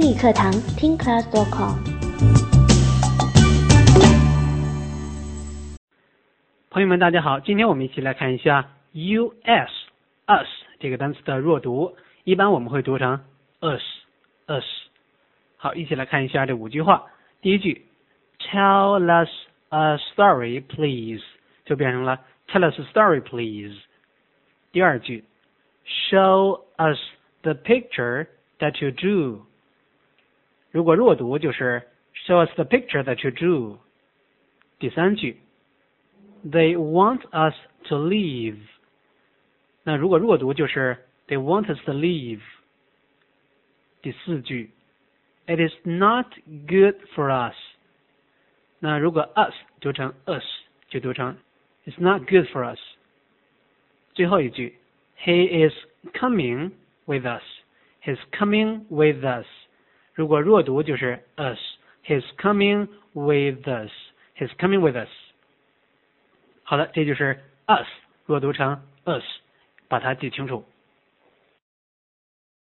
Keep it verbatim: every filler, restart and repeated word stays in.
英语课堂听 class dot com。 朋友们大家好，今天我们一起来看一下 us us 这个单词的弱读，一般我们会读成 us us。 好，一起来看一下这五句话。第一句 Tell us a story please 就变成了 Tell us a story please。 第二句 Show us the picture that you drew， 如果弱读就是 Show us the picture that you drew。 第三句 They want us to leave， 那如果弱读就是 They want us to leave。 第四句 It is not good for us， 那如果 us 读成 us 就读成 It's not good for us。 最后一句 He is coming with us， He's coming with us， 如果弱读就是 us， He's coming with us， He's coming with us。 好的，这就是 us 弱读成 us， 把它记清楚。